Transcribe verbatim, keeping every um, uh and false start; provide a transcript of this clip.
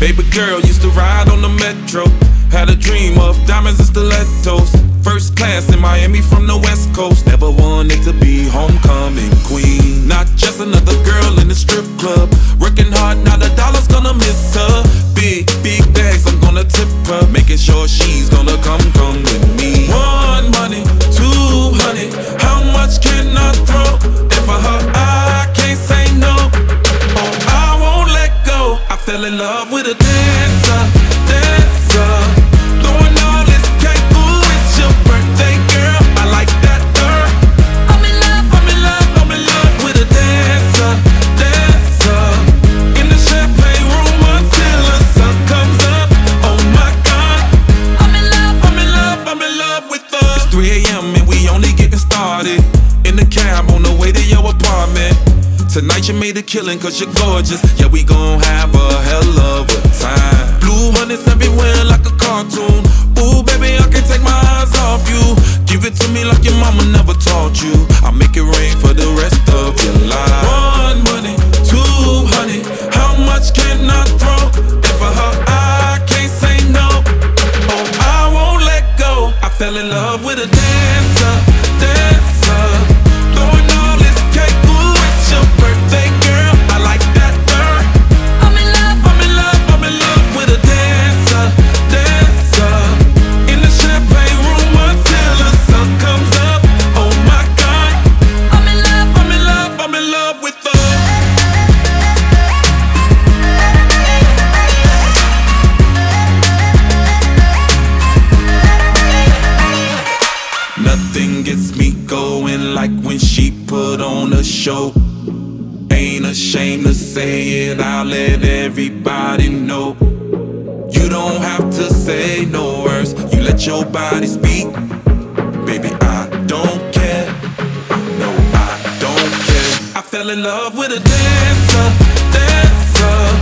Baby girl used to ride on the metro. Had a dream of diamonds and stilettos. First class in Miami from the West Coast. Never wanted to be homecoming queen. Not just another girl in the strip club. Working hard, now the dollar's gonna miss her. Big, big bags, I'm gonna tip her. Making sure she's gonna come, come with me. One money, two honey. How much can I throw? And for her, I can't say no. Oh, I won't let go. I fell in love with a dancer, dancer. Throwing all this cake, ooh, it's your birthday, girl. I like that, girl. I'm in love, I'm in love, I'm in love with a dancer, dancer. In the champagne room until the sun comes up. Oh my God. I'm in love, I'm in love, I'm in love with her. It's three A M and we only getting started. In the cab on the way to your apartment. Tonight you made a killing cause you're gorgeous. Yeah, we gon' have a hell of a time. Blue hundreds everywhere like a cartoon. Ooh, baby, I can't take my eyes off you. Give it to me like your mama never taught you. I'll make it rain for the rest of your life. One money, two honey. How much can I throw? And for her, I can't say no. Oh, I won't let go. I fell in love with a dancer, dancer. Throwing all this cake, ooh, it's your birthday, girl. I like that, girl. I'm in love, I'm in love, I'm in love with a dancer, dancer. In the champagne room until the sun comes up. Oh my God. I'm in love, I'm in love, I'm in love with her. Nothing gets me going like when she put on a show. Ain't ashamed to say it, I'll let everybody know. You don't have to say no words, you let your body speak. Baby, I don't care, no, I don't care. I fell in love with a dancer, dancer.